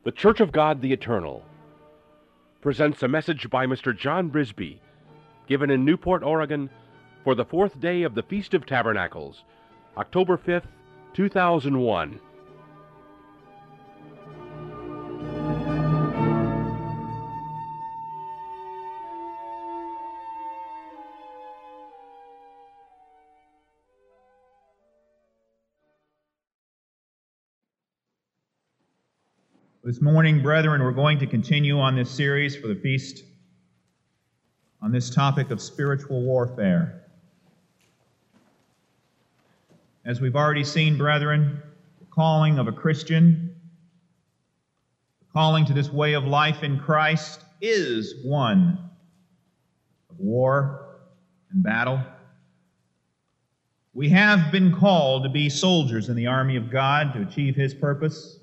The Church of God the Eternal presents a message by Mr. John Brisby, given in Newport, Oregon, for the fourth day of the Feast of Tabernacles, October 5th, 2001. This morning, brethren, we're going to continue on this series for the feast on this topic of spiritual warfare. As we've already seen, brethren, the calling of a Christian, the calling to this way of life in Christ is one of war and battle. We have been called to be soldiers in the army of God to achieve His purpose.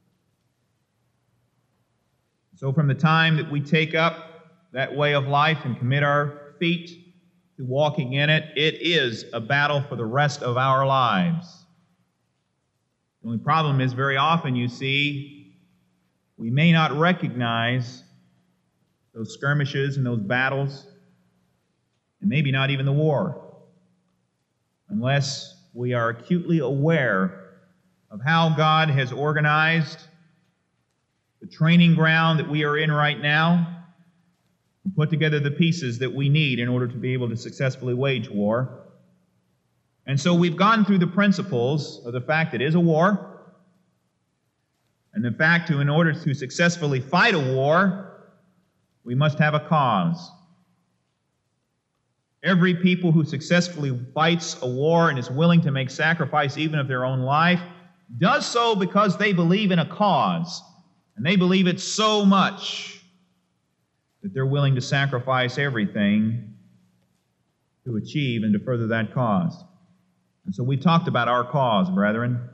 So from the time that we take up that way of life and commit our feet to walking in it, it is a battle for the rest of our lives. The only problem is very often, you see, we may not recognize those skirmishes and those battles, and maybe not even the war, unless we are acutely aware of how God has organized the training ground that we are in right now, and put together the pieces that we need in order to be able to successfully wage war. And so we've gone through the principles of the fact that it is a war, and the fact that in order to successfully fight a war, we must have a cause. Every people who successfully fights a war and is willing to make sacrifice even of their own life does so because they believe in a cause. And they believe it so much that they're willing to sacrifice everything to achieve and to further that cause. And so we talked about our cause, brethren,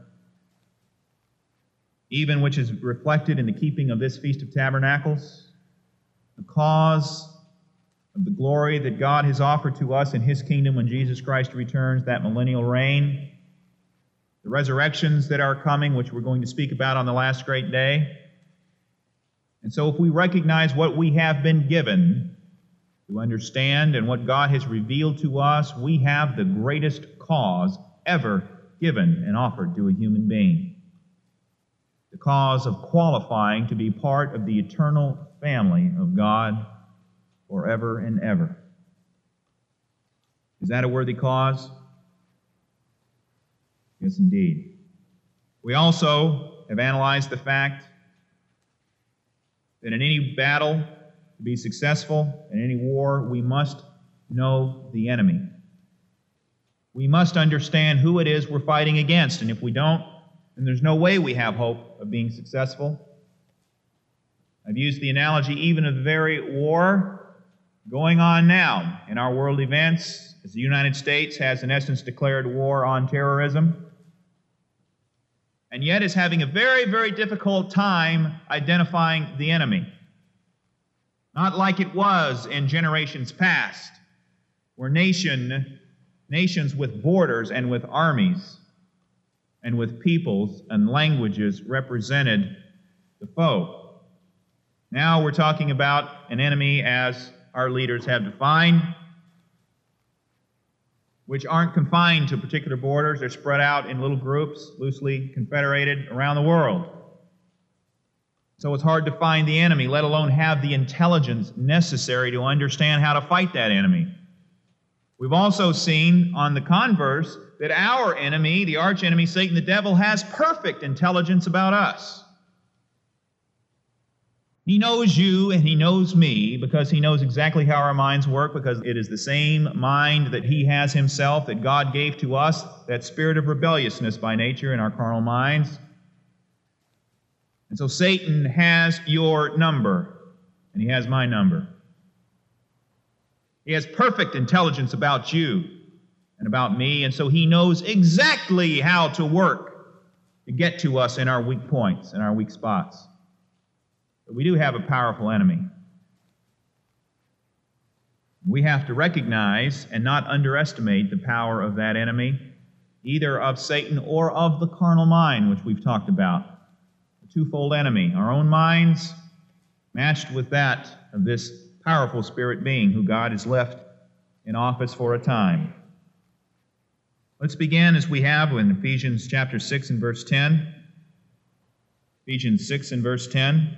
even which is reflected in the keeping of this Feast of Tabernacles, the cause of the glory that God has offered to us in His kingdom when Jesus Christ returns, that millennial reign, the resurrections that are coming, which we're going to speak about on the last great day. And so if we recognize what we have been given to understand and what God has revealed to us, we have the greatest cause ever given and offered to a human being. The cause of qualifying to be part of the eternal family of God forever and ever. Is that a worthy cause? Yes, indeed. We also have analyzed the fact that in any battle, to be successful, in any war, we must know the enemy. We must understand who it is we're fighting against, and if we don't, then there's no way we have hope of being successful. I've used the analogy even of the very war going on now in our world events, as the United States has in essence declared war on terrorism, and yet is having a very, very difficult time identifying the enemy. Not like it was in generations past, where nations with borders and with armies and with peoples and languages represented the foe. Now we're talking about an enemy as our leaders have defined, which aren't confined to particular borders. They're spread out in little groups, loosely confederated around the world. So it's hard to find the enemy, let alone have the intelligence necessary to understand how to fight that enemy. We've also seen, on the converse, that our enemy, the archenemy, Satan the devil, has perfect intelligence about us. He knows you and he knows me because he knows exactly how our minds work, because it is the same mind that he has himself that God gave to us, that spirit of rebelliousness by nature in our carnal minds. And so Satan has your number, and he has my number. He has perfect intelligence about you and about me, and so he knows exactly how to work to get to us in our weak points and our weak spots. But we do have a powerful enemy. We have to recognize and not underestimate the power of that enemy, either of Satan or of the carnal mind, which we've talked about. twofold enemy, our own minds matched with that of this powerful spirit being who God has left in office for a time. Let's begin as we have in Ephesians chapter 6 and verse 10. Ephesians 6 and verse 10.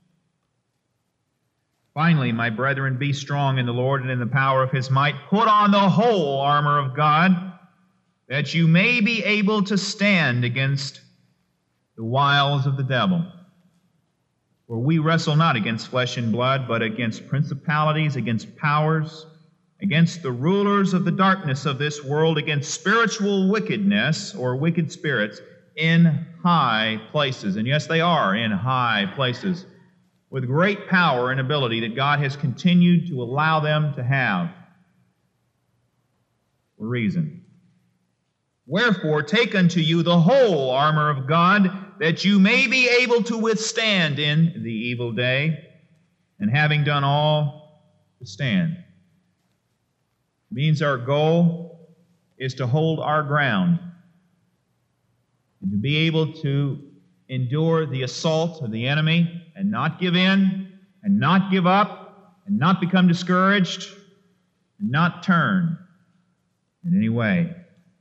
Finally, my brethren, be strong in the Lord and in the power of his might. Put on the whole armor of God, that you may be able to stand against the wiles of the devil. For we wrestle not against flesh and blood, but against principalities, against powers, against the rulers of the darkness of this world, against spiritual wickedness, or wicked spirits, in high places. And yes, they are in high places, with great power and ability that God has continued to allow them to have for reason. Wherefore, take unto you the whole armor of God, that you may be able to withstand in the evil day, and having done all, to stand. It means our goal is to hold our ground, and to be able to endure the assault of the enemy, and not give in, and not give up, and not become discouraged, and not turn in any way.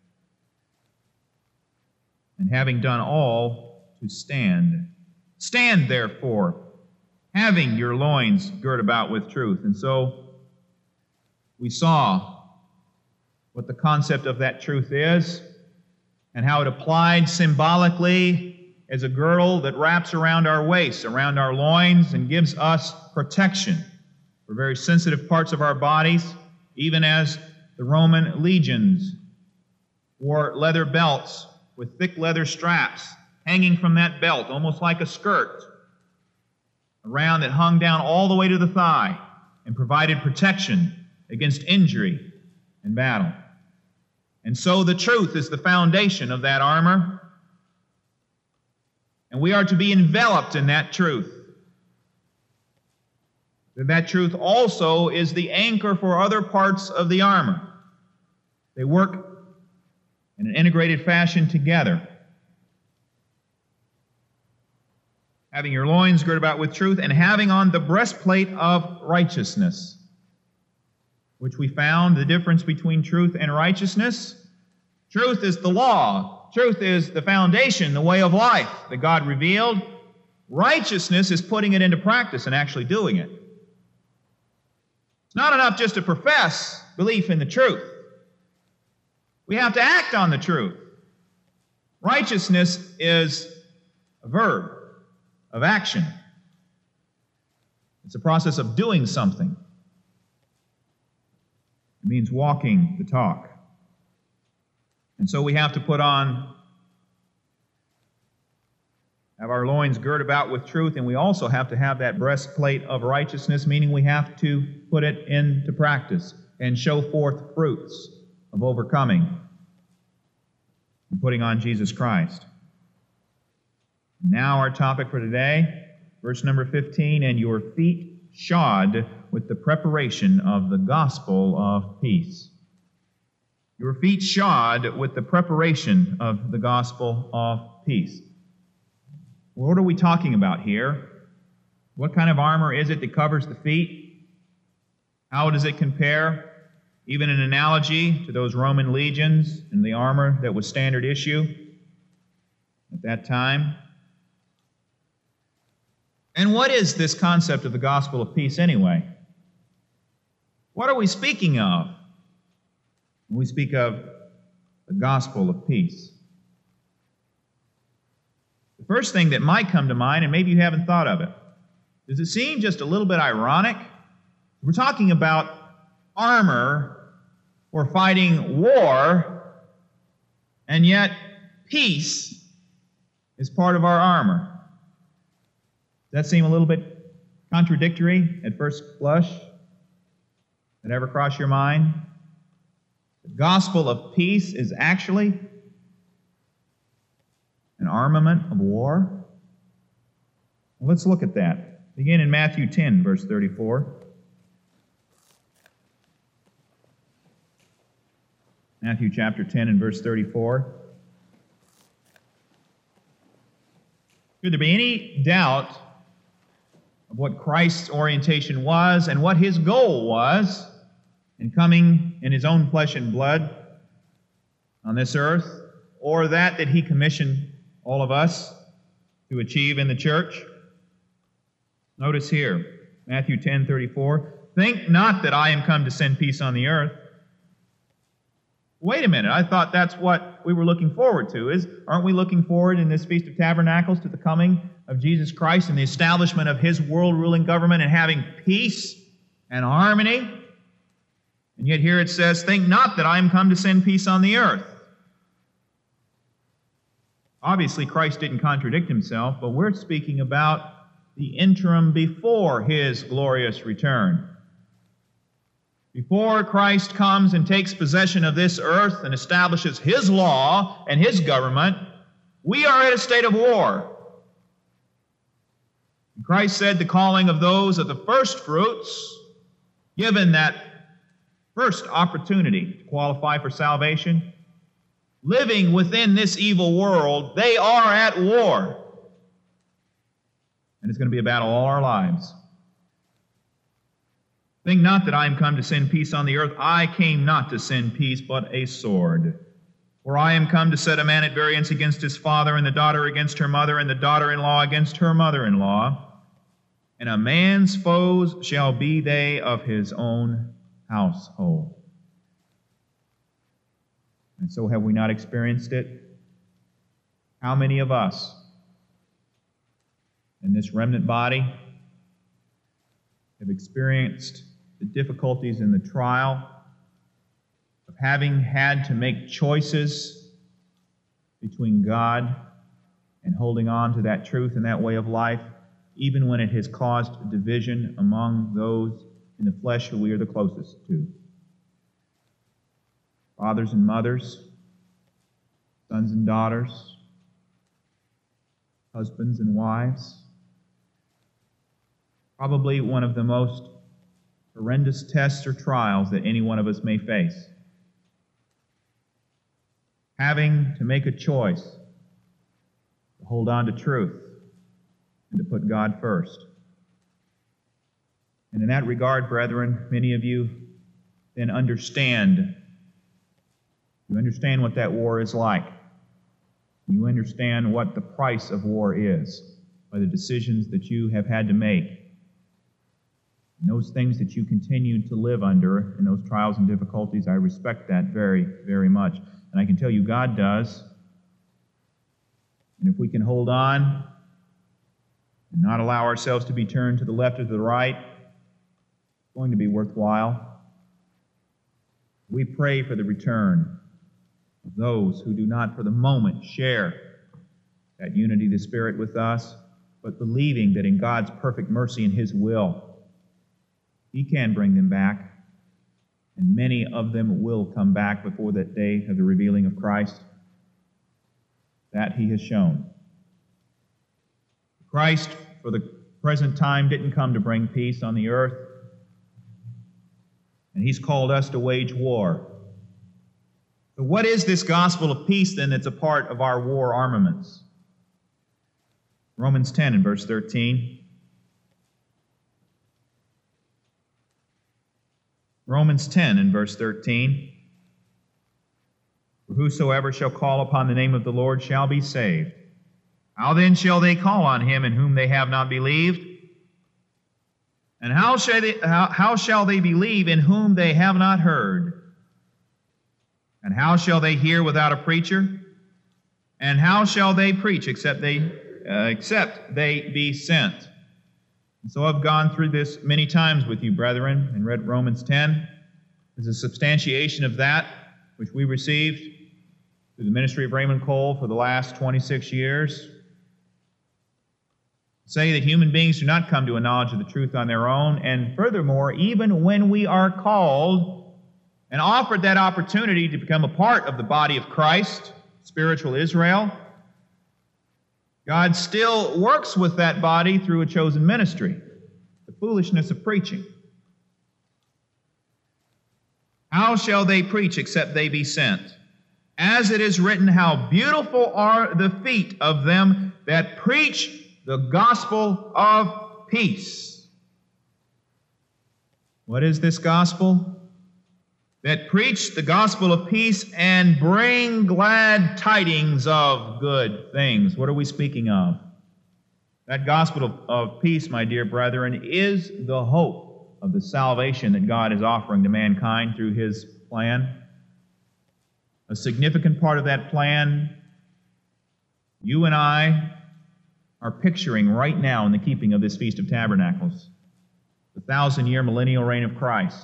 And having done all, to stand. Stand, therefore, having your loins girt about with truth. And so we saw what the concept of that truth is, and how it applied symbolically as a girdle that wraps around our waist, around our loins, and gives us protection for very sensitive parts of our bodies, even as the Roman legions wore leather belts with thick leather straps hanging from that belt, almost like a skirt, around that hung down all the way to the thigh and provided protection against injury and battle. And so the truth is the foundation of that armor, and we are to be enveloped in that truth. That truth also is the anchor for other parts of the armor. They work in an integrated fashion together. Having your loins girt about with truth, and having on the breastplate of righteousness, which we found the difference between truth and righteousness. Truth is the law. Truth is the foundation, the way of life that God revealed. Righteousness is putting it into practice and actually doing it. It's not enough just to profess belief in the truth. We have to act on the truth. Righteousness is a verb of action. It's a process of doing something. It means walking the talk. And so we have to have our loins girt about with truth, and we also have to have that breastplate of righteousness, meaning we have to put it into practice and show forth fruits of overcoming and putting on Jesus Christ. Now our topic for today, verse number 15, and your feet shod with the preparation of the gospel of peace. Your feet shod with the preparation of the gospel of peace. What are we talking about here? What kind of armor is it that covers the feet? How does it compare, even an analogy, to those Roman legions and the armor that was standard issue at that time? And what is this concept of the gospel of peace anyway? What are we speaking of when we speak of the gospel of peace? The first thing that might come to mind, and maybe you haven't thought of it, does it seem just a little bit ironic? We're talking about armor or fighting war, and yet peace is part of our armor. Does that seem a little bit contradictory at first blush? Did that ever cross your mind? The gospel of peace is actually an armament of war? Well, let's look at that. Begin in Matthew 10, verse 34. Matthew chapter 10 and verse 34. Should there be any doubt of what Christ's orientation was and what his goal was in coming in his own flesh and blood on this earth, or that he commissioned all of us to achieve in the church? Notice here, Matthew 10:34, "Think not that I am come to send peace on the earth." Wait a minute, I thought that's what we were looking forward to. Aren't we looking forward in this Feast of Tabernacles to the coming of Jesus Christ and the establishment of his world-ruling government and having peace and harmony? And yet here it says, "Think not that I am come to send peace on the earth." Obviously, Christ didn't contradict himself, but we're speaking about the interim before his glorious return. Before Christ comes and takes possession of this earth and establishes his law and his government, we are at a state of war. Christ said the calling of those of the first fruits, given that first opportunity to qualify for salvation, living within this evil world, they are at war. And it's going to be a battle all our lives. "Think not that I am come to send peace on the earth. I came not to send peace, but a sword. For I am come to set a man at variance against his father, and the daughter against her mother, and the daughter-in-law against her mother-in-law. And a man's foes shall be they of his own household." And so have we not experienced it? How many of us in this remnant body have experienced the difficulties in the trial of having had to make choices between God and holding on to that truth and that way of life, even when it has caused division among those in the flesh who we are the closest to? Fathers and mothers, sons and daughters, husbands and wives. Probably one of the most horrendous tests or trials that any one of us may face. Having to make a choice to hold on to truth and to put God first. And in that regard, brethren, many of you then understand. You understand what that war is like. You understand what the price of war is by the decisions that you have had to make. And those things that you continue to live under in those trials and difficulties, I respect that very, very much. And I can tell you God does. And if we can hold on and not allow ourselves to be turned to the left or to the right, it's going to be worthwhile. We pray for the return of those who do not for the moment share that unity of the Spirit with us, but believing that in God's perfect mercy and his will, he can bring them back, and many of them will come back before that day of the revealing of Christ. That he has shown. Christ, for the present time, didn't come to bring peace on the earth, and he's called us to wage war. So what is this gospel of peace, then, that's a part of our war armaments? Romans 10 and verse 13. Romans 10 and verse 13. "For whosoever shall call upon the name of the Lord shall be saved. How then shall they call on him in whom they have not believed? And how shall they believe in whom they have not heard? And how shall they hear without a preacher? And how shall they preach except they be sent?" And so I've gone through this many times with you, brethren, and read Romans 10 as a substantiation of that which we received through the ministry of Raymond Cole for the last 26 years. Say that human beings do not come to a knowledge of the truth on their own, and furthermore, even when we are called and offered that opportunity to become a part of the body of Christ, spiritual Israel, God still works with that body through a chosen ministry, the foolishness of preaching. How shall they preach except they be sent? As it is written, how beautiful are the feet of them that preach the gospel of peace. What is this gospel? That preach the gospel of peace and bring glad tidings of good things. What are we speaking of? That gospel of peace, my dear brethren, is the hope of the salvation that God is offering to mankind through His plan. A significant part of that plan, you and I are picturing right now in the keeping of this Feast of Tabernacles, the 1,000-year millennial reign of Christ.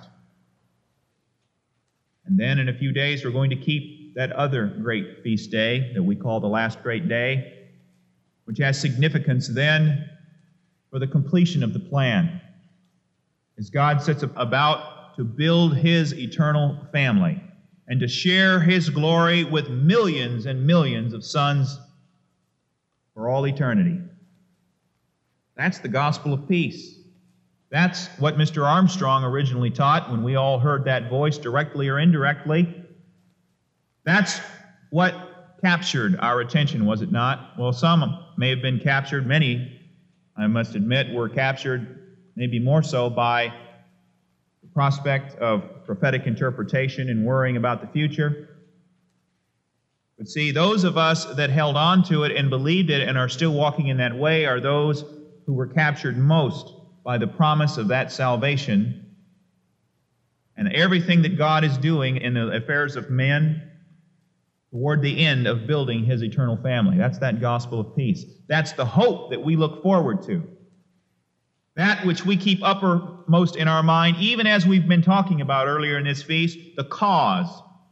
And then in a few days we're going to keep that other great feast day that we call the last great day, which has significance then for the completion of the plan, as God sets about to build His eternal family and to share His glory with millions and millions of sons for all eternity. That's the gospel of peace. That's what Mr. Armstrong originally taught when we all heard that voice, directly or indirectly. That's what captured our attention, was it not? Well, some may have been captured. Many, I must admit, were captured, maybe more so, by the prospect of prophetic interpretation and worrying about the future. But see, those of us that held on to it and believed it and are still walking in that way are those who were captured most by the promise of that salvation and everything that God is doing in the affairs of men toward the end of building His eternal family. That's that gospel of peace. That's the hope that we look forward to. That which we keep uppermost in our mind, even as we've been talking about earlier in this feast, the cause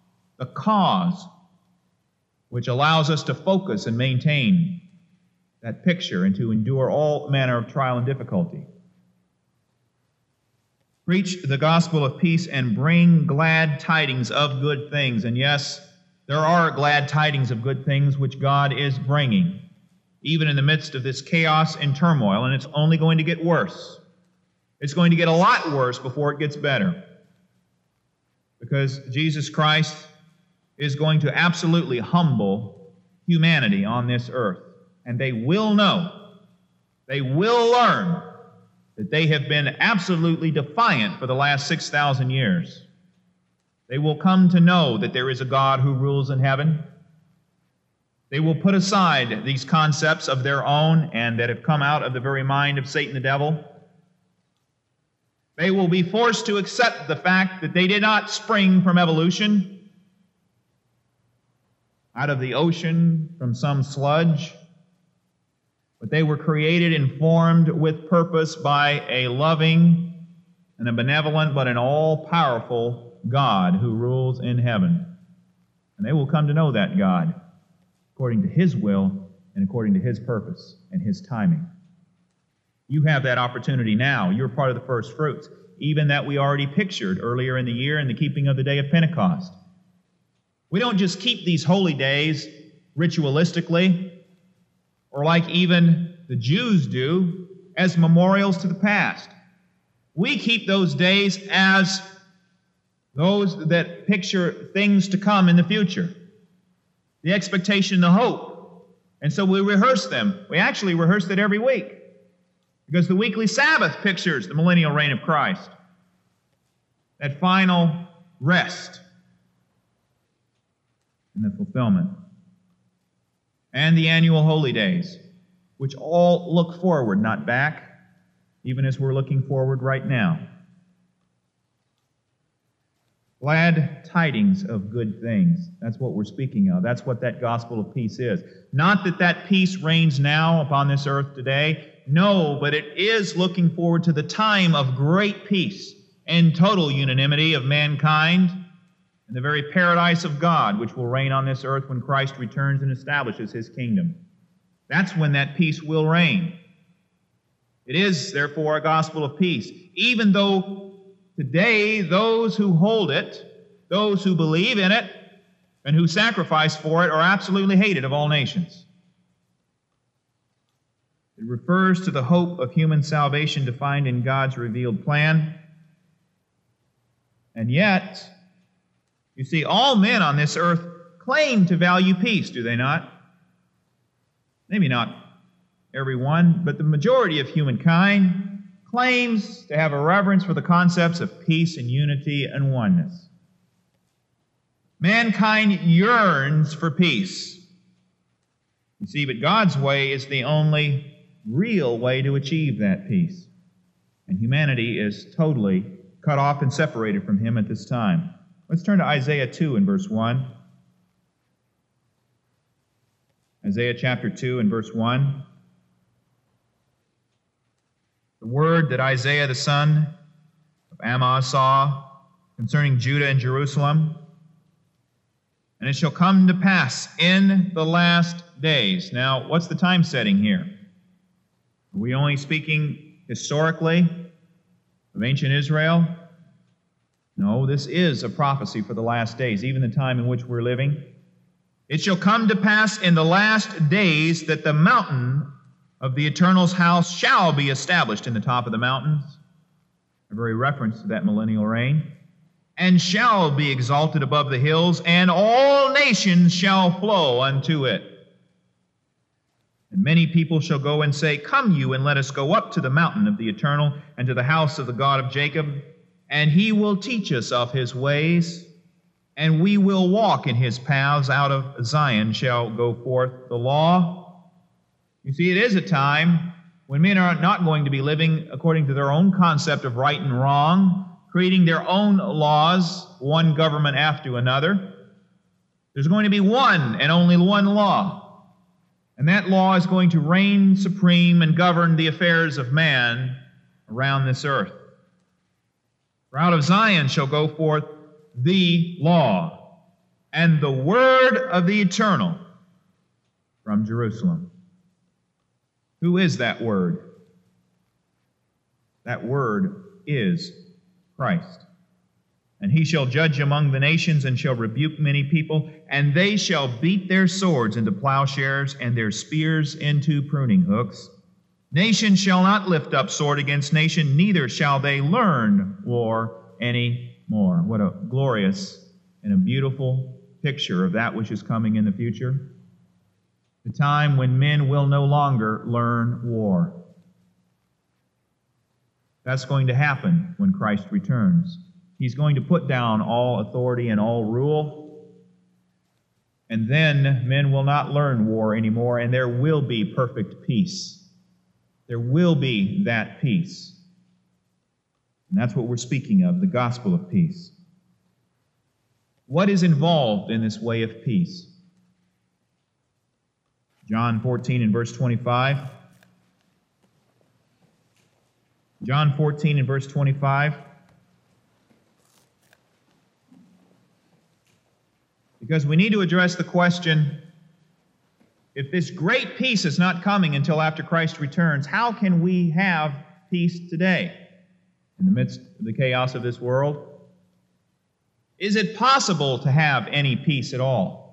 which allows us to focus and maintain that picture and to endure all manner of trial and difficulty. Preach the gospel of peace and bring glad tidings of good things. And yes, there are glad tidings of good things which God is bringing, even in the midst of this chaos and turmoil, and it's only going to get worse. It's going to get a lot worse before it gets better, because Jesus Christ is going to absolutely humble humanity on this earth, and they will know, they will learn that they have been absolutely defiant for the last 6,000 years. They will come to know that there is a God who rules in heaven. They will put aside these concepts of their own and that have come out of the very mind of Satan the devil. They will be forced to accept the fact that they did not spring from evolution, out of the ocean, from some sludge, but they were created and formed with purpose by a loving and a benevolent but an all-powerful God who rules in heaven. And they will come to know that God according to His will and according to His purpose and His timing. You have that opportunity now. You're part of the first fruits, even that we already pictured earlier in the year in the keeping of the day of Pentecost. We don't just keep these holy days ritualistically, or like even the Jews do, as memorials to the past. We keep those days as those that picture things to come in the future, the expectation, the hope. And so we rehearse them. We actually rehearse it every week, because the weekly Sabbath pictures the millennial reign of Christ, that final rest and the fulfillment. And the annual holy days, which all look forward, not back, even as we're looking forward right now. Glad tidings of good things. That's what we're speaking of. That's what that gospel of peace is. Not that that peace reigns now upon this earth today. No, but it is looking forward to the time of great peace and total unanimity of mankind and the very paradise of God, which will reign on this earth when Christ returns and establishes His kingdom. That's when that peace will reign. It is, therefore, a gospel of peace, even though today those who hold it, those who believe in it, and who sacrifice for it are absolutely hated of all nations. It refers to the hope of human salvation defined in God's revealed plan. And yet, you see, all men on this earth claim to value peace, do they not? Maybe not everyone, but the majority of humankind claims to have a reverence for the concepts of peace and unity and oneness. Mankind yearns for peace. You see, but God's way is the only real way to achieve that peace. And humanity is totally cut off and separated from Him at this time. Let's turn to Isaiah 2 and verse 1. Isaiah chapter 2 and verse 1. The word that Isaiah the son of Amoz saw concerning Judah and Jerusalem. And it shall come to pass in the last days. Now, what's the time setting here? Are we only speaking historically of ancient Israel? No, this is a prophecy for the last days, even the time in which we're living. It shall come to pass in the last days that the mountain of the Eternal's house shall be established in the top of the mountains, a very reference to that millennial reign, and shall be exalted above the hills, and all nations shall flow unto it. And many people shall go and say, Come you, and let us go up to the mountain of the Eternal, and to the house of the God of Jacob, and He will teach us of His ways, and we will walk in His paths. Out of Zion shall go forth the law. You see, it is a time when men are not going to be living according to their own concept of right and wrong, creating their own laws, one government after another. There's going to be one and only one law, and that law is going to reign supreme and govern the affairs of man around this earth. For out of Zion shall go forth the law, and the word of the Eternal from Jerusalem. Who is that word? That word is Christ. And He shall judge among the nations, and shall rebuke many people, and they shall beat their swords into plowshares, and their spears into pruning hooks. Nation shall not lift up sword against nation, neither shall they learn war any more. What a glorious and a beautiful picture of that which is coming in the future. The time when men will no longer learn war. That's going to happen when Christ returns. He's going to put down all authority and all rule, and then men will not learn war anymore, and there will be perfect peace. There will be that peace. And that's what we're speaking of, the gospel of peace. What is involved in this way of peace? John 14 and verse 25. John 14 and verse 25. Because we need to address the question, if this great peace is not coming until after Christ returns, how can we have peace today in the midst of the chaos of this world? Is it possible to have any peace at all?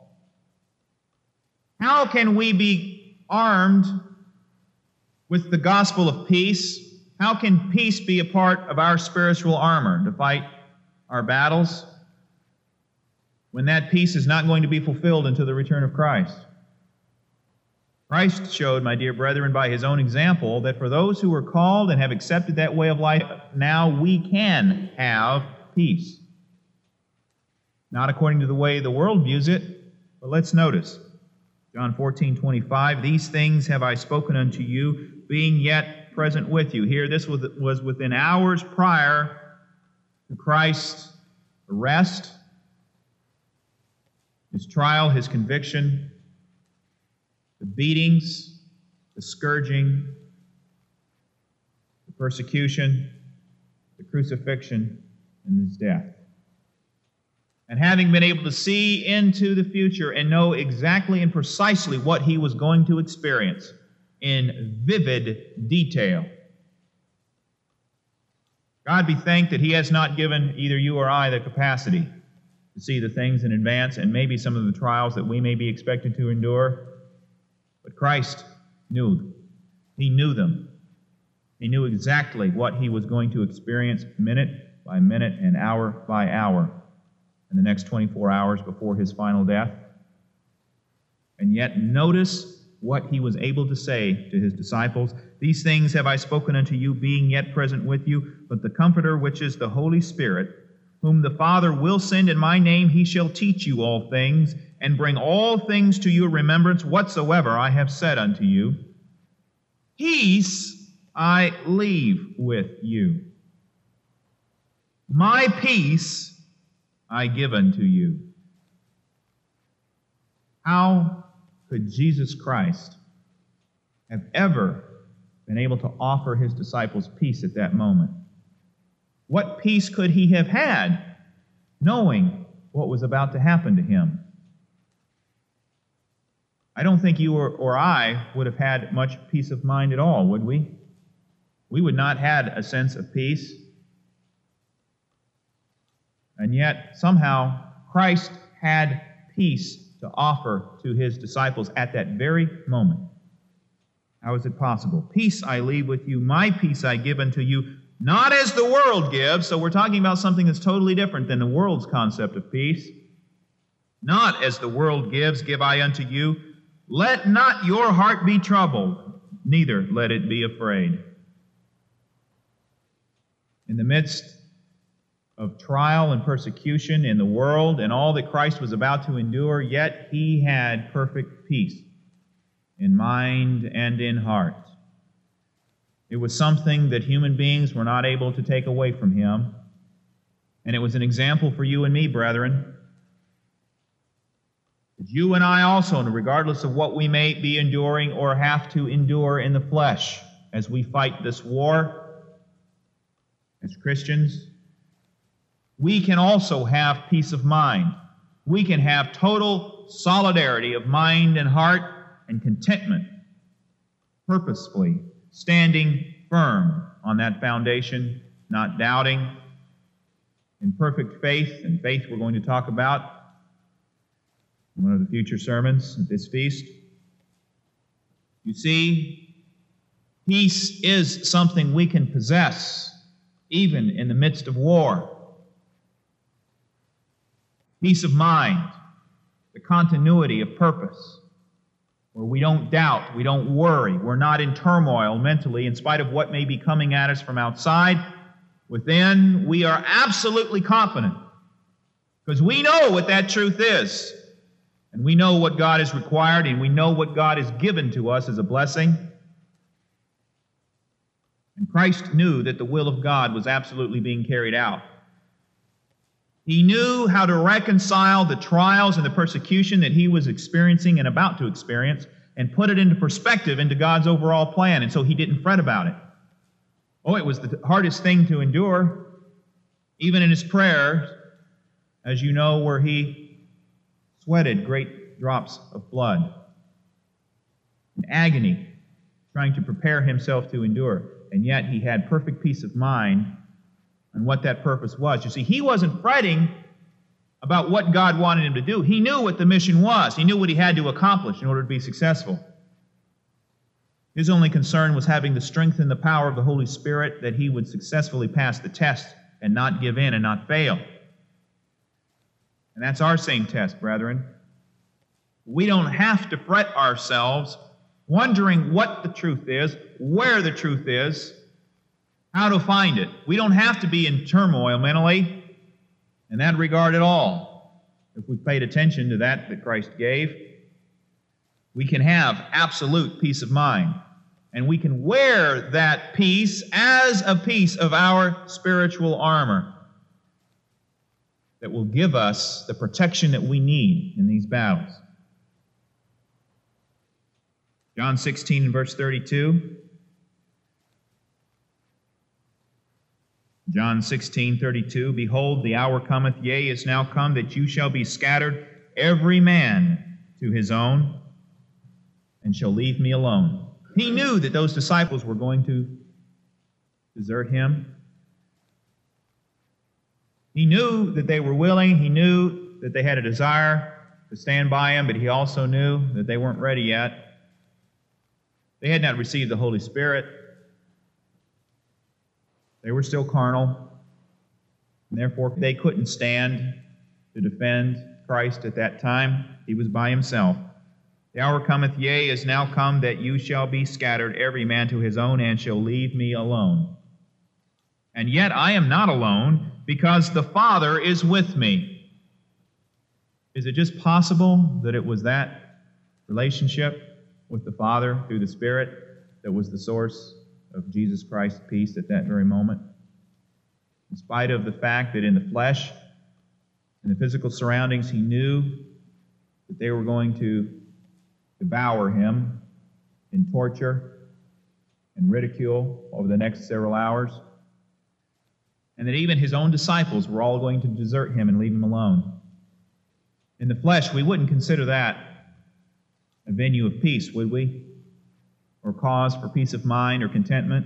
How can we be armed with the gospel of peace? How can peace be a part of our spiritual armor to fight our battles when that peace is not going to be fulfilled until the return of Christ? Christ showed, my dear brethren, by His own example, that for those who are called and have accepted that way of life, now we can have peace. Not according to the way the world views it, but let's notice. John 14:25, these things have I spoken unto you, being yet present with you. Here, this was within hours prior to Christ's arrest, His trial, His conviction, the beatings, the scourging, the persecution, the crucifixion, and His death. And having been able to see into the future and know exactly and precisely what He was going to experience in vivid detail. God be thanked that He has not given either you or I the capacity to see the things in advance and maybe some of the trials that we may be expected to endure. But Christ knew. He knew them. He knew exactly what He was going to experience minute by minute and hour by hour in the next 24 hours before His final death. And yet notice what he was able to say to his disciples. These things have I spoken unto you, being yet present with you, but the Comforter, which is the Holy Spirit, whom the Father will send in my name, he shall teach you all things, and bring all things to your remembrance whatsoever I have said unto you. Peace I leave with you. My peace I give unto you. How could Jesus Christ have ever been able to offer his disciples peace at that moment? What peace could he have had knowing what was about to happen to him? I don't think you or I would have had much peace of mind at all, would we? We would not have had a sense of peace. And yet, somehow, Christ had peace to offer to his disciples at that very moment. How is it possible? Peace I leave with you, my peace I give unto you, not as the world gives. So we're talking about something that's totally different than the world's concept of peace. Not as the world gives, give I unto you. Let not your heart be troubled, neither let it be afraid. In the midst of trial and persecution in the world and all that Christ was about to endure, yet he had perfect peace in mind and in heart. It was something that human beings were not able to take away from him, and it was an example for you and me, brethren. You and I also, regardless of what we may be enduring or have to endure in the flesh as we fight this war as Christians, we can also have peace of mind. We can have total solidarity of mind and heart and contentment, purposefully standing firm on that foundation, not doubting, in perfect faith, and faith we're going to talk about in one of the future sermons at this feast. You see, peace is something we can possess even in the midst of war. Peace of mind, the continuity of purpose, where we don't doubt, we don't worry, we're not in turmoil mentally in spite of what may be coming at us from outside. Within, we are absolutely confident because we know what that truth is. And we know what God has required, and we know what God has given to us as a blessing. And Christ knew that the will of God was absolutely being carried out. He knew how to reconcile the trials and the persecution that he was experiencing and about to experience and put it into perspective into God's overall plan, and so he didn't fret about it. Oh, it was the hardest thing to endure, even in his prayer, as you know, where he sweated great drops of blood in agony, trying to prepare himself to endure. And yet he had perfect peace of mind on what that purpose was. You see, he wasn't fretting about what God wanted him to do. He knew what the mission was. He knew what he had to accomplish in order to be successful. His only concern was having the strength and the power of the Holy Spirit that he would successfully pass the test and not give in and not fail. And that's our same test, brethren. We don't have to fret ourselves wondering what the truth is, where the truth is, how to find it. We don't have to be in turmoil mentally in that regard at all. If we paid attention to that Christ gave, we can have absolute peace of mind. And we can wear that peace as a piece of our spiritual armor that will give us the protection that we need in these battles. John 16 and verse 32. John 16:32, Behold, the hour cometh, yea, is now come, that you shall be scattered, every man to his own, and shall leave me alone. He knew that those disciples were going to desert him. He knew that they were willing. He knew that they had a desire to stand by him, but he also knew that they weren't ready yet. They had not received the Holy Spirit. They were still carnal, and therefore they couldn't stand to defend Christ at that time. He was by himself. The hour cometh, yea, is now come, that you shall be scattered, every man to his own, and shall leave me alone. And yet I am not alone, because the Father is with me. Is it just possible that it was that relationship with the Father through the Spirit that was the source of Jesus Christ's peace at that very moment? In spite of the fact that in the flesh, in the physical surroundings, he knew that they were going to devour him in torture and ridicule over the next several hours, and that even his own disciples were all going to desert him and leave him alone. In the flesh, we wouldn't consider that a venue of peace, would we? Or cause for peace of mind or contentment?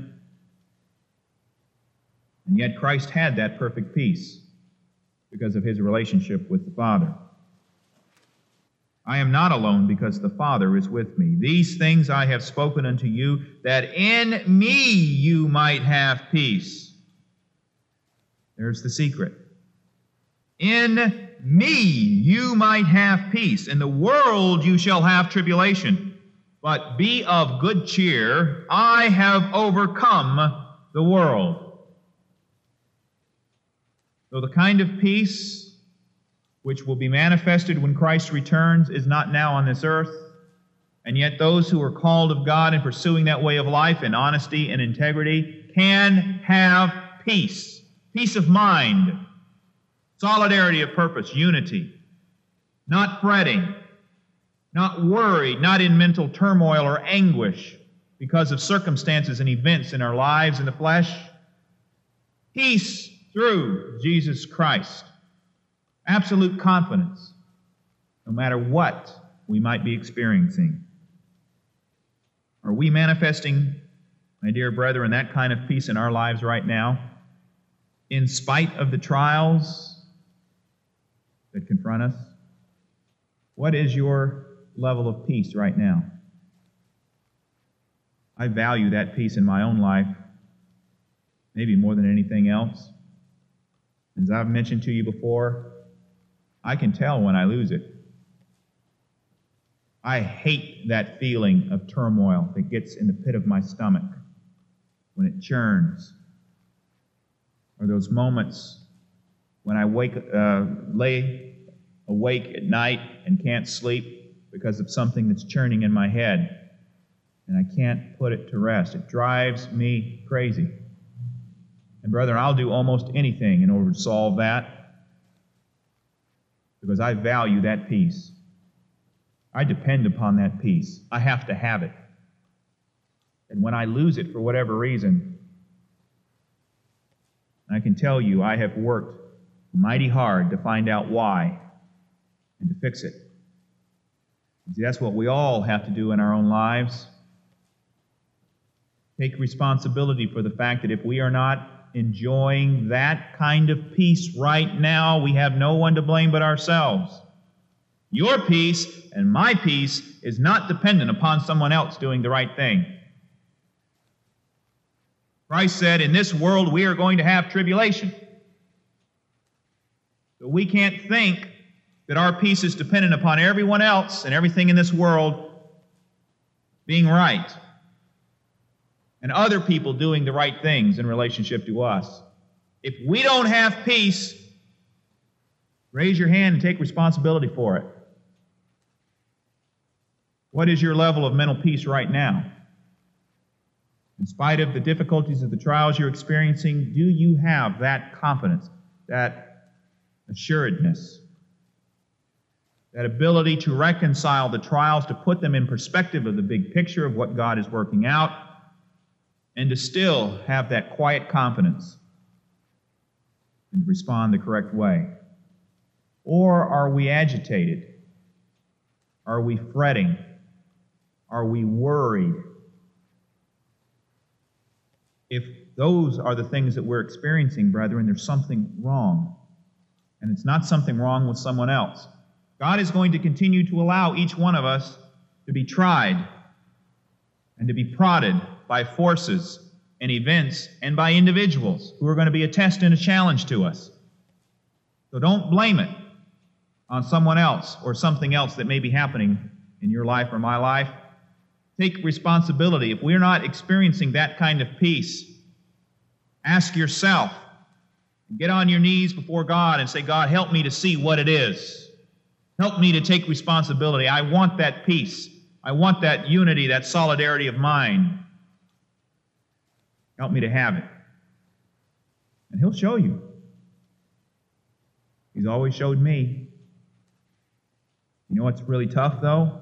And yet Christ had that perfect peace because of his relationship with the Father. I am not alone, because the Father is with me. These things I have spoken unto you, that in me you might have peace. There's the secret. In me you might have peace. In the world you shall have tribulation. But be of good cheer. I have overcome the world. So the kind of peace which will be manifested when Christ returns is not now on this earth, and yet those who are called of God and pursuing that way of life in honesty and integrity can have peace, peace of mind, solidarity of purpose, unity, not fretting, not worried, not in mental turmoil or anguish because of circumstances and events in our lives in the flesh. Peace through Jesus Christ. Absolute confidence, no matter what we might be experiencing. Are we manifesting, my dear brethren, that kind of peace in our lives right now, in spite of the trials that confront us? What is your level of peace right now? I value that peace in my own life, maybe more than anything else. As I've mentioned to you before, I can tell when I lose it. I hate that feeling of turmoil that gets in the pit of my stomach when it churns. Or those moments when I lay awake at night and can't sleep because of something that's churning in my head, and I can't put it to rest. It drives me crazy. And brethren, I'll do almost anything in order to solve that, because I value that peace. I depend upon that peace. I have to have it. And when I lose it for whatever reason, I can tell you I have worked mighty hard to find out why and to fix it. See, that's what we all have to do in our own lives. Take responsibility for the fact that if we are not enjoying that kind of peace right now, we have no one to blame but ourselves. Your peace and my peace is not dependent upon someone else doing the right thing. Christ said, in this world we are going to have tribulation. So we can't think that our peace is dependent upon everyone else and everything in this world being right, and other people doing the right things in relationship to us. If we don't have peace, raise your hand and take responsibility for it. What is your level of mental peace right now? In spite of the difficulties of the trials you're experiencing, do you have that confidence, that assuredness, that ability to reconcile the trials, to put them in perspective of the big picture of what God is working out, and to still have that quiet confidence and respond the correct way? Or are we agitated? Are we fretting? Are we worried? If those are the things that we're experiencing, brethren, there's something wrong. And it's not something wrong with someone else. God is going to continue to allow each one of us to be tried and to be prodded by forces and events and by individuals who are going to be a test and a challenge to us. So don't blame it on someone else or something else that may be happening in your life or my life, take responsibility. If we're not experiencing that kind of peace, ask yourself, get on your knees before God and say, God, help me to see what it is. Help me to take responsibility. I want that peace. I want that unity, that solidarity of mind. Help me to have it. And He'll show you. He's always showed me. You know what's really tough, though?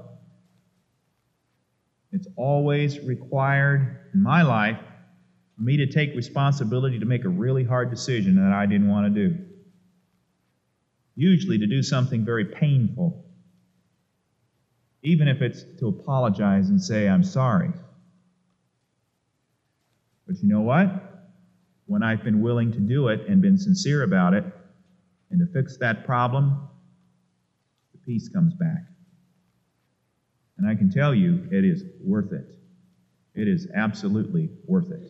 It's always required in my life for me to take responsibility to make a really hard decision that I didn't want to do. Usually to do something very painful, even if it's to apologize and say, I'm sorry. But you know what? When I've been willing to do it and been sincere about it, and to fix that problem, the peace comes back. And I can tell you, it is worth it. It is absolutely worth it.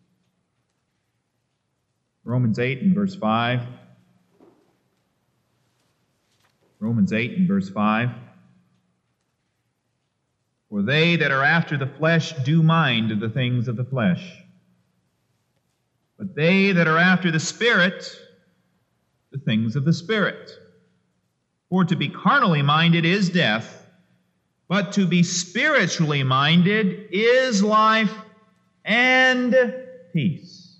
Romans 8 and verse 5. Romans 8 and verse 5. For they that are after the flesh do mind the things of the flesh. But they that are after the Spirit, the things of the Spirit. For to be carnally minded is death, but to be spiritually minded is life and peace.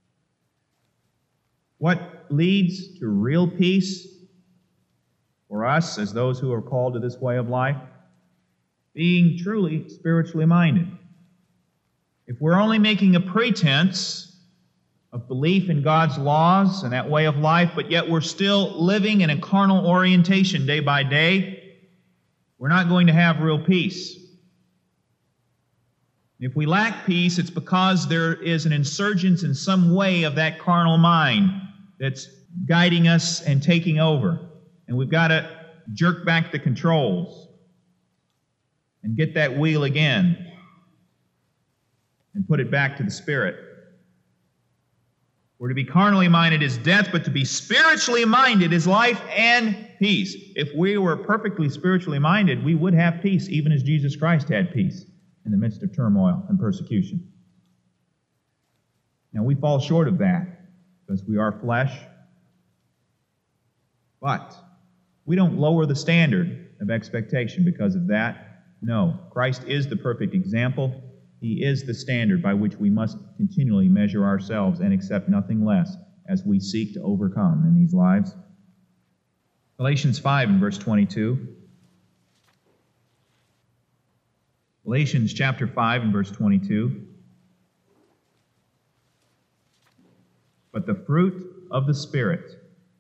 What leads to real peace for us as those who are called to this way of life? Being truly spiritually minded. If we're only making a pretense of belief in God's laws and that way of life, but yet we're still living in a carnal orientation day by day, we're not going to have real peace. If we lack peace, it's because there is an insurgence in some way of that carnal mind that's guiding us and taking over. And we've got to jerk back the controls and get that wheel again and put it back to the Spirit. For to be carnally minded is death, but to be spiritually minded is life and peace. If we were perfectly spiritually minded, we would have peace, even as Jesus Christ had peace in the midst of turmoil and persecution. Now, we fall short of that because we are flesh. But we don't lower the standard of expectation because of that. No, Christ is the perfect example. He is the standard by which we must continually measure ourselves and accept nothing less as we seek to overcome in these lives. Galatians 5 and verse 22. Galatians chapter 5 and verse 22. But the fruit of the Spirit.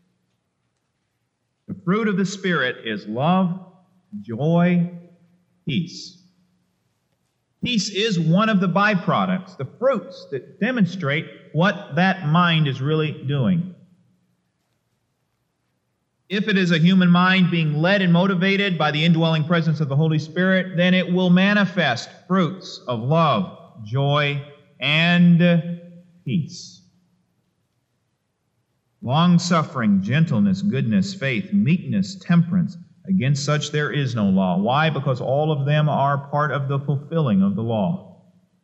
The fruit of the Spirit is love, joy, peace. Peace is one of the byproducts, the fruits that demonstrate what that mind is really doing. If it is a human mind being led and motivated by the indwelling presence of the Holy Spirit, then it will manifest fruits of love, joy, and peace. Long-suffering, gentleness, goodness, faith, meekness, temperance. Against such there is no law. Why? Because all of them are part of the fulfilling of the law.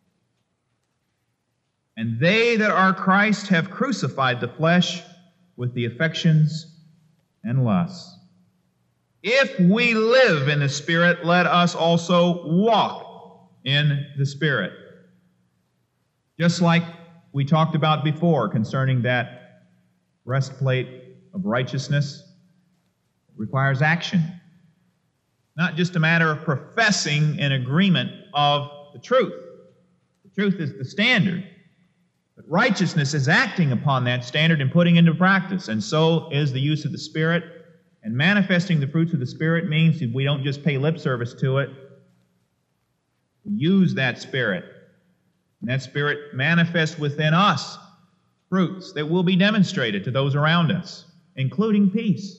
And they that are Christ have crucified the flesh with the affections and lusts. If we live in the Spirit, let us also walk in the Spirit. Just like we talked about before concerning that breastplate of righteousness, requires action. Not just a matter of professing an agreement of the truth. The truth is the standard. But righteousness is acting upon that standard and putting into practice. And so is the use of the Spirit. And manifesting the fruits of the Spirit means that we don't just pay lip service to it. We use that Spirit. And that Spirit manifests within us fruits that will be demonstrated to those around us, including peace.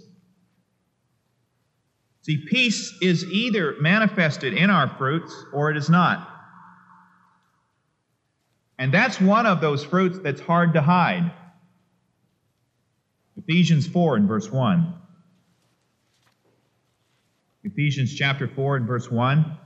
See, peace is either manifested in our fruits or it is not. And that's one of those fruits that's hard to hide. Ephesians 4 and verse 1. Ephesians chapter 4 and verse 1.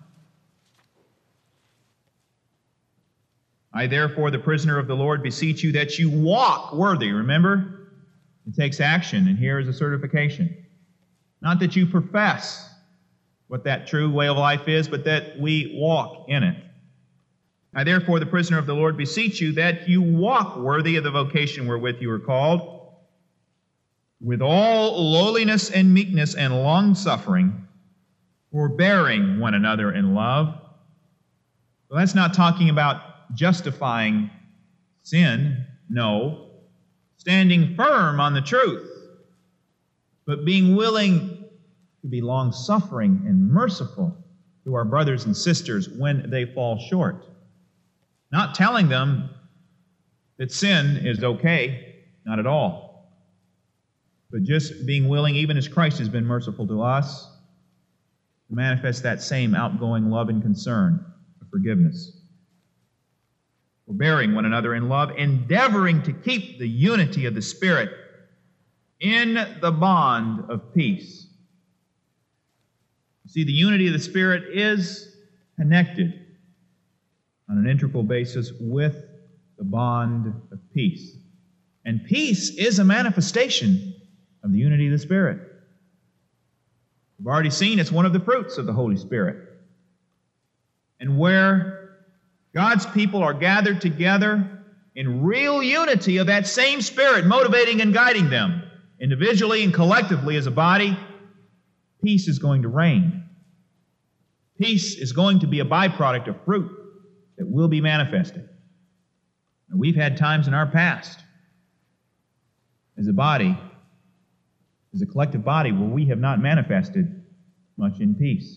I therefore, the prisoner of the Lord, beseech you that you walk worthy. Remember? It takes action, and here is a certification. Not that you profess what that true way of life is, but that we walk in it. I therefore, the prisoner of the Lord, beseech you that you walk worthy of the vocation wherewith you are called, with all lowliness and meekness and long-suffering, forbearing one another in love. Well, that's not talking about justifying sin, no. Standing firm on the truth, but being willing to be long-suffering and merciful to our brothers and sisters when they fall short. Not telling them that sin is okay, not at all. But just being willing, even as Christ has been merciful to us, to manifest that same outgoing love and concern of forgiveness. Forbearing one another in love, endeavoring to keep the unity of the Spirit in the bond of peace. You see, the unity of the Spirit is connected on an integral basis with the bond of peace. And peace is a manifestation of the unity of the Spirit. We've already seen it's one of the fruits of the Holy Spirit. And where God's people are gathered together in real unity of that same Spirit, motivating and guiding them, individually and collectively as a body, peace is going to reign. Peace is going to be a byproduct of fruit that will be manifested. And we've had times in our past as a body, as a collective body, where we have not manifested much in peace.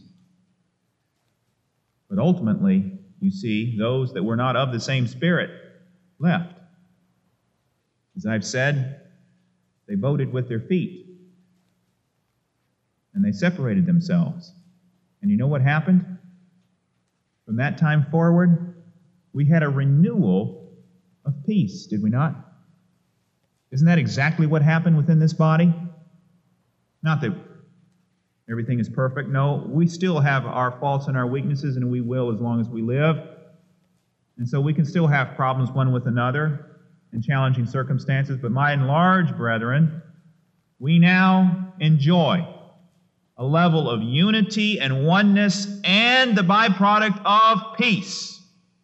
But ultimately, you see, those that were not of the same Spirit left. As I've said, they voted with their feet. And they separated themselves. And you know what happened? From that time forward, we had a renewal of peace, did we not? Isn't that exactly what happened within this body? Not that everything is perfect. No, we still have our faults and our weaknesses, and we will as long as we live. And so we can still have problems one with another and challenging circumstances. But by and large, brethren, we now enjoy a level of unity and oneness and the byproduct of peace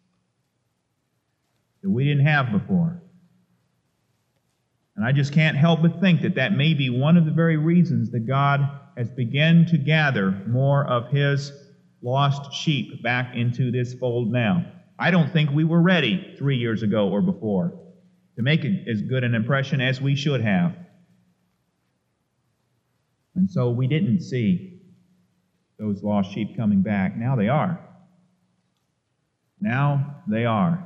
that we didn't have before. And I just can't help but think that that may be one of the very reasons that God has begun to gather more of His lost sheep back into this fold now. I don't think we were ready 3 years ago or before to make as good an impression as we should have. And so we didn't see those lost sheep coming back. Now they are. Now they are.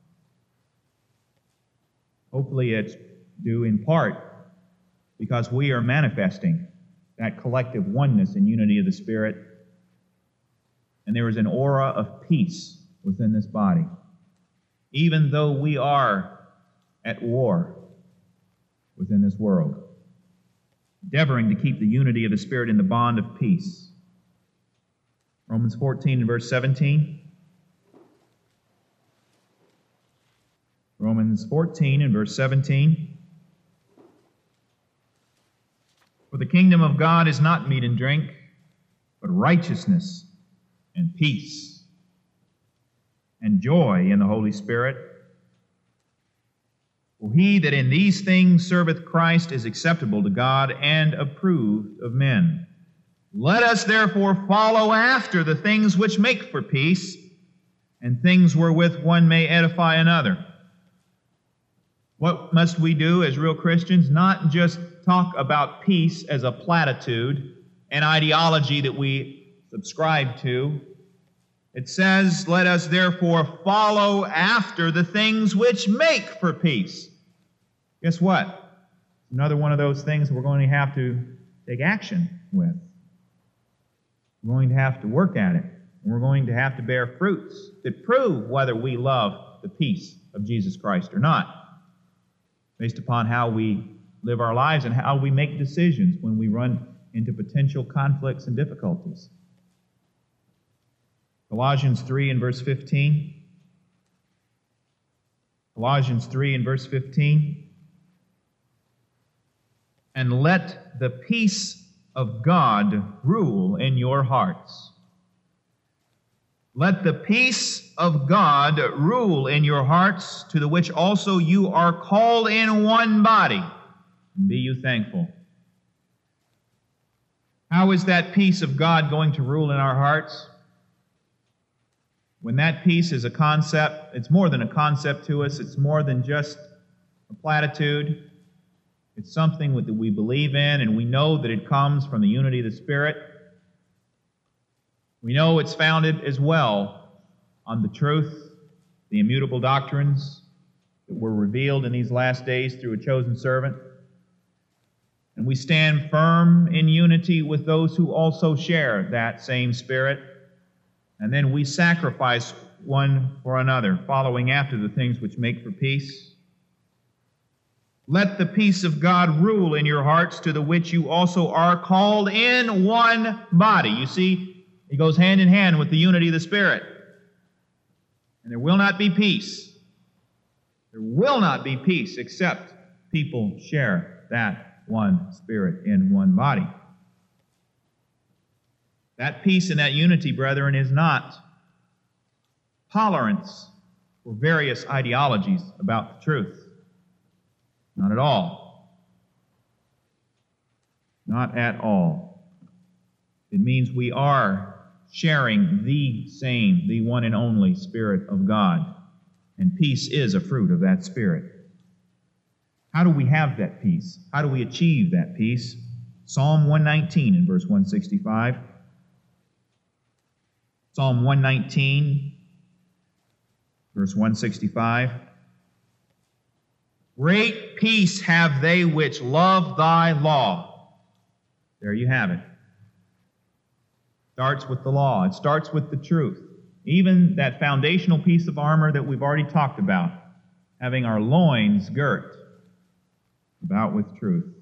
Hopefully it's due in part because we are manifesting that collective oneness and unity of the Spirit. And there is an aura of peace within this body. Even though we are at war within this world, endeavoring to keep the unity of the Spirit in the bond of peace. Romans 14 and verse 17. Romans 14 and verse 17. For the kingdom of God is not meat and drink, but righteousness and peace and joy in the Holy Spirit. For he that in these things serveth Christ is acceptable to God and approved of men. Let us therefore follow after the things which make for peace, and things wherewith one may edify another. What must we do as real Christians? Not just talk about peace as a platitude, an ideology that we subscribe to. It says, let us therefore follow after the things which make for peace. Guess what? Another one of those things we're going to have to take action with. We're going to have to work at it. And we're going to have to bear fruits that prove whether we love the peace of Jesus Christ or not, based upon how we live our lives and how we make decisions when we run into potential conflicts and difficulties. Colossians 3 and verse 15. Colossians 3 and verse 15. And let the peace of God rule in your hearts. Let the peace of God rule in your hearts, to the which also you are called in one body. Be you thankful. How is that peace of God going to rule in our hearts? When that peace is a concept, it's more than a concept to us. It's more than just a platitude. It's something that we believe in, and we know that it comes from the unity of the Spirit. We know it's founded as well on the truth, the immutable doctrines that were revealed in these last days through a chosen servant. And we stand firm in unity with those who also share that same Spirit. And then we sacrifice one for another, following after the things which make for peace. Let the peace of God rule in your hearts, to the which you also are called in one body. You see, it goes hand in hand with the unity of the Spirit. And there will not be peace. There will not be peace except people share that one Spirit in one body. That peace and that unity, brethren, is not tolerance for various ideologies about the truth. Not at all. Not at all. It means we are sharing the same, the one and only Spirit of God. And peace is a fruit of that Spirit. How do we have that peace? How do we achieve that peace? Psalm 119 in verse 165. Psalm 119, verse 165. Great peace have they which love thy law. There you have it. Starts with the law. It starts with the truth. Even that foundational piece of armor that we've already talked about, having our loins girt about with truth.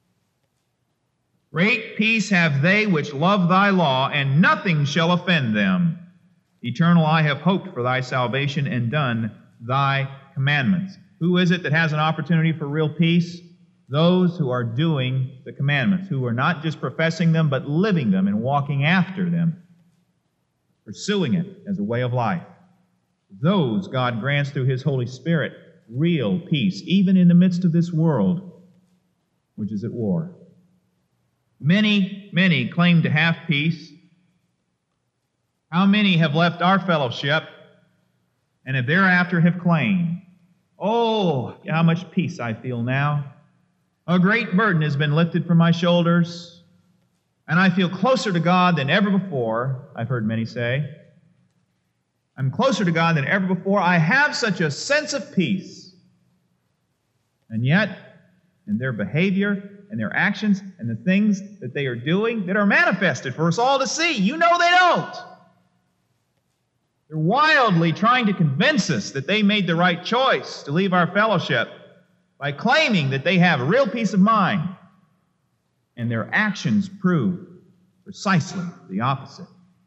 Great peace have they which love thy law, and nothing shall offend them. Eternal, I have hoped for thy salvation and done thy commandments. Who is it that has an opportunity for real peace? Those who are doing the commandments, who are not just professing them, but living them and walking after them, pursuing it as a way of life. Those God grants through His Holy Spirit real peace, even in the midst of this world, which is at war. Many, many claim to have peace. How many have left our fellowship and have thereafter have claimed, "Oh, how much peace I feel now. A great burden has been lifted from my shoulders, and I feel closer to God than ever before," I've heard many say. "I'm closer to God than ever before. I have such a sense of peace." And yet, in their behavior and their actions and the things that they are doing that are manifested for us all to see, you know they don't. They're wildly trying to convince us that they made the right choice to leave our fellowship by claiming that they have a real peace of mind. And their actions prove precisely the opposite.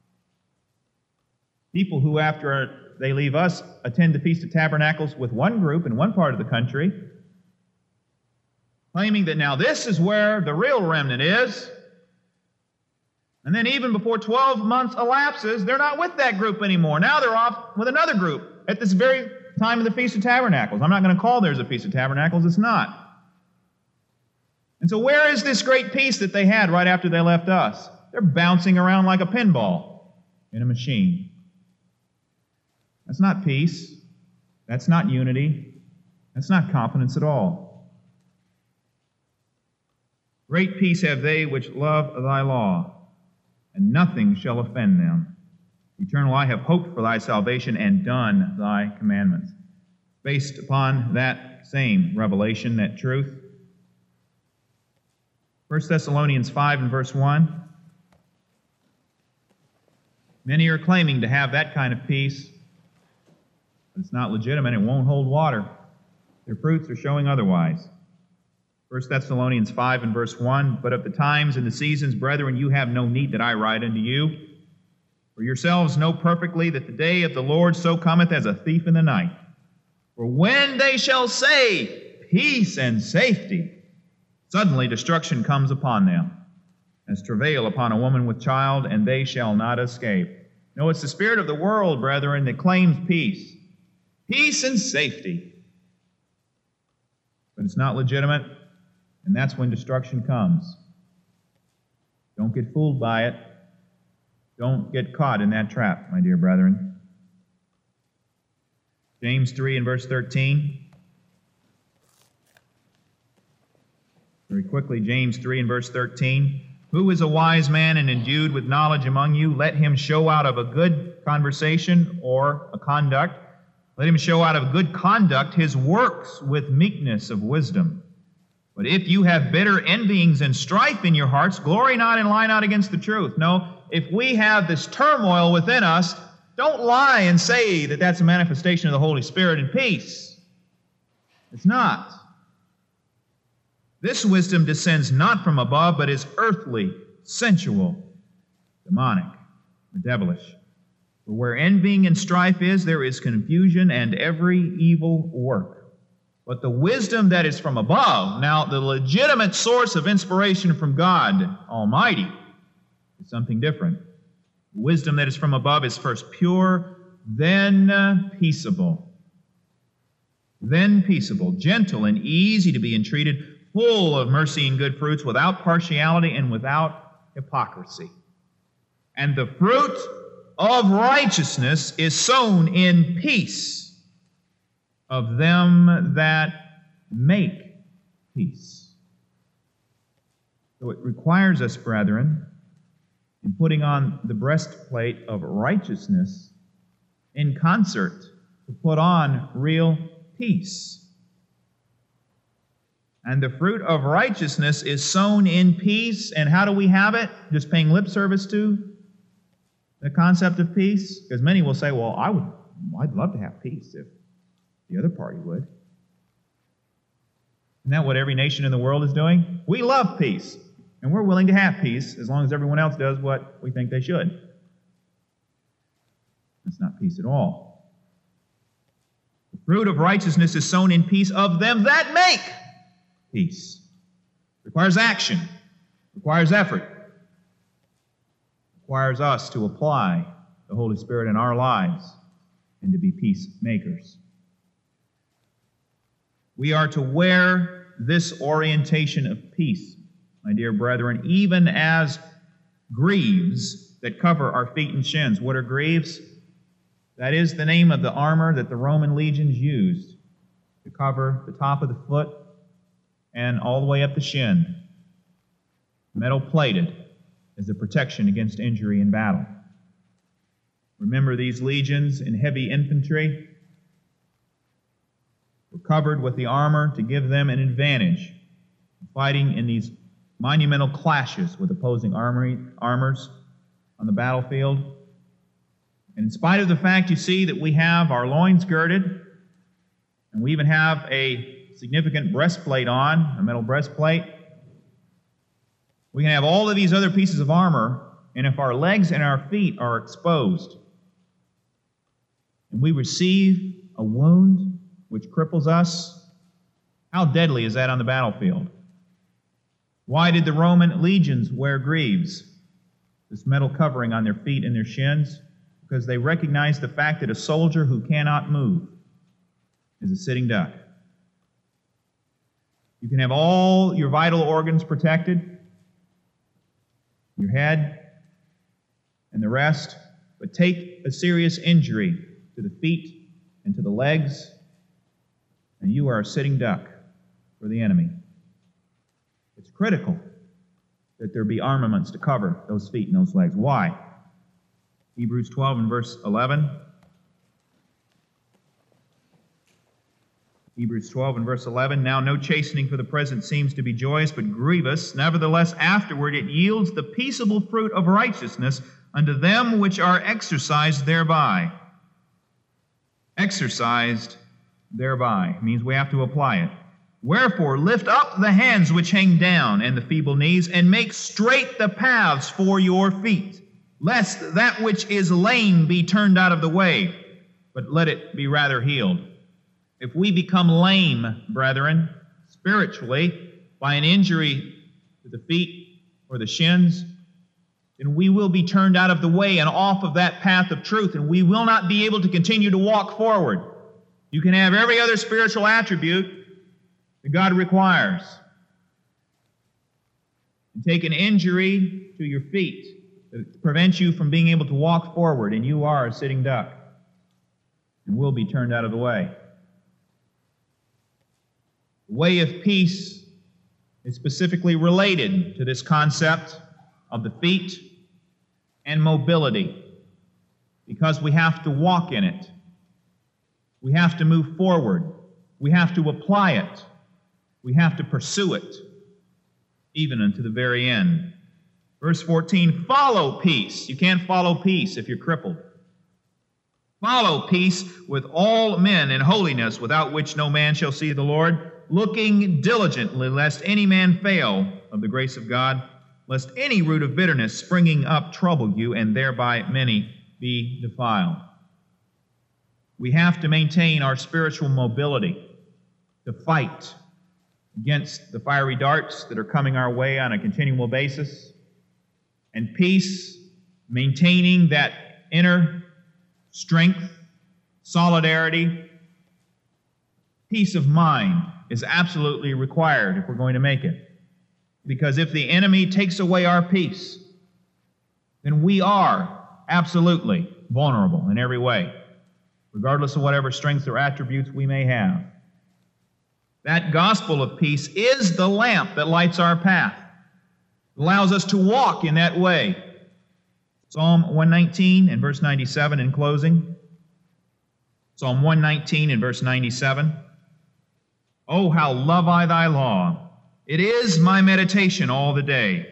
People who, after they leave us, attend the Feast of Tabernacles with one group in one part of the country, claiming that now this is where the real remnant is. And then even before 12 months elapses, they're not with that group anymore. Now they're off with another group at this very time of the Feast of Tabernacles. I'm not going to call theirs a Feast of Tabernacles. It's not. And so where is this great peace that they had right after they left us? They're bouncing around like a pinball in a machine. That's not peace. That's not unity. That's not confidence at all. Great peace have they which love thy law, and nothing shall offend them. Eternal, I have hoped for thy salvation and done thy commandments. Based upon that same revelation, that truth. 1 Thessalonians 5 and verse 1. Many are claiming to have that kind of peace, but it's not legitimate. It won't hold water. Their fruits are showing otherwise. 1 Thessalonians 5 and verse 1, "But of the times and the seasons, brethren, you have no need that I write unto you. For yourselves know perfectly that the day of the Lord so cometh as a thief in the night. For when they shall say, peace and safety, suddenly destruction comes upon them, as travail upon a woman with child, and they shall not escape." No, it's the spirit of the world, brethren, that claims peace. Peace and safety. But it's not legitimate, and that's when destruction comes. Don't get fooled by it. Don't get caught in that trap, my dear brethren. James 3 and verse 13. Very quickly, James 3 and verse 13. "Who is a wise man and endued with knowledge among you? Let him show out of a good conversation," or a conduct, "let him show out of good conduct his works with meekness of wisdom. But if you have bitter envyings and strife in your hearts, glory not and lie not against the truth." No, if we have this turmoil within us, don't lie and say that that's a manifestation of the Holy Spirit and peace. It's not. This wisdom descends not from above, but is earthly, sensual, demonic, or devilish. For where envying and strife is, there is confusion and every evil work. But the wisdom that is from above, now the legitimate source of inspiration from God Almighty, is something different. The wisdom that is from above is first pure, then peaceable. Then peaceable, gentle and easy to be entreated, full of mercy and good fruits, without partiality and without hypocrisy. And the fruit of righteousness is sown in peace of them that make peace. So it requires us, brethren, in putting on the breastplate of righteousness in concert to put on real peace. And the fruit of righteousness is sown in peace. And how do we have it? Just paying lip service to the concept of peace? Because many will say, well, I'd love to have peace if the other party would. Isn't that what every nation in the world is doing? We love peace, and we're willing to have peace as long as everyone else does what we think they should. That's not peace at all. The fruit of righteousness is sown in peace of them that make peace. Requires action, requires effort, requires us to apply the Holy Spirit in our lives and to be peacemakers. We are to wear this orientation of peace, my dear brethren, even as greaves that cover our feet and shins. What are greaves? That is the name of the armor that the Roman legions used to cover the top of the foot and all the way up the shin, metal plated as a protection against injury in battle. Remember, these legions in heavy infantry were covered with the armor to give them an advantage fighting in these monumental clashes with opposing armors on the battlefield. And in spite of the fact, you see, that we have our loins girded, and we even have a significant breastplate on, a metal breastplate, we can have all of these other pieces of armor, and if our legs and our feet are exposed, and we receive a wound which cripples us, how deadly is that on the battlefield? Why did the Roman legions wear greaves, this metal covering on their feet and their shins? Because they recognized the fact that a soldier who cannot move is a sitting duck. You can have all your vital organs protected, your head and the rest, but take a serious injury to the feet and to the legs, and you are a sitting duck for the enemy. It's critical that there be armaments to cover those feet and those legs. Why? Hebrews 12 and verse 11. Hebrews 12 and verse 11, "Now no chastening for the present seems to be joyous, but grievous. Nevertheless, afterward it yields the peaceable fruit of righteousness unto them which are exercised thereby." Exercised thereby means we have to apply it. Wherefore, lift up the hands which hang down, and the feeble knees, and make straight the paths for your feet, lest that which is lame be turned out of the way, but let it be rather healed. If we become lame, brethren, spiritually, by an injury to the feet or the shins, then we will be turned out of the way and off of that path of truth, and we will not be able to continue to walk forward. You can have every other spiritual attribute that God requires, and take an injury to your feet that prevents you from being able to walk forward, and you are a sitting duck and will be turned out of the way. The way of peace is specifically related to this concept of the feet and mobility, because we have to walk in it. We have to move forward. We have to apply it. We have to pursue it, even unto the very end. Verse 14, follow peace. You can't follow peace if you're crippled. Follow peace with all men in holiness, without which no man shall see the Lord, looking diligently, lest any man fail of the grace of God, lest any root of bitterness springing up trouble you, and thereby many be defiled. We have to maintain our spiritual mobility to fight against the fiery darts that are coming our way on a continual basis. And peace, maintaining that inner strength, solidarity, peace of mind is absolutely required if we're going to make it. Because if the enemy takes away our peace, then we are absolutely vulnerable in every way, regardless of whatever strengths or attributes we may have. That gospel of peace is the lamp that lights our path. It allows us to walk in that way. Psalm 119 and verse 97 in closing. Psalm 119 and verse 97. Oh, how love I thy law! It is my meditation all the day.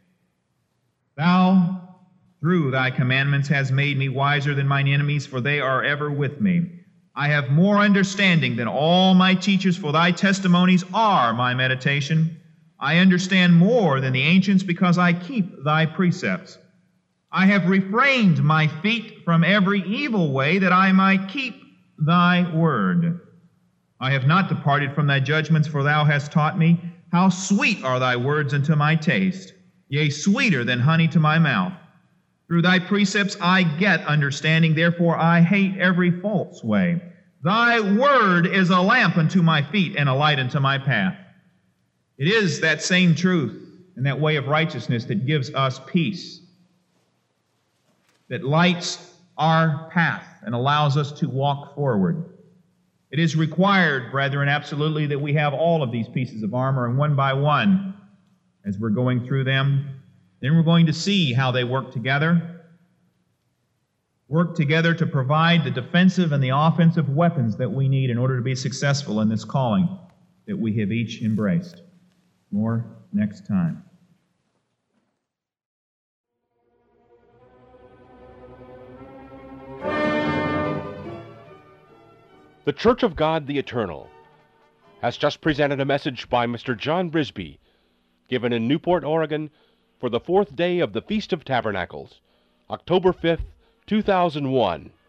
Thou, through thy commandments, hast made me wiser than mine enemies, for they are ever with me. I have more understanding than all my teachers, for thy testimonies are my meditation. I understand more than the ancients, because I keep thy precepts. I have refrained my feet from every evil way, that I might keep thy word. I have not departed from thy judgments, for thou hast taught me. How sweet are thy words unto my taste, yea, sweeter than honey to my mouth. Through thy precepts I get understanding, therefore I hate every false way. Thy word is a lamp unto my feet and a light unto my path. It is that same truth and that way of righteousness that gives us peace, that lights our path and allows us to walk forward. It is required, brethren, absolutely, that we have all of these pieces of armor, and one by one, as we're going through them, then we're going to see how they work together to provide the defensive and the offensive weapons that we need in order to be successful in this calling that we have each embraced. More next time. The Church of God the Eternal has just presented a message by Mr. John Brisby, given in Newport, Oregon, for the fourth day of the Feast of Tabernacles, October 5th, 2001.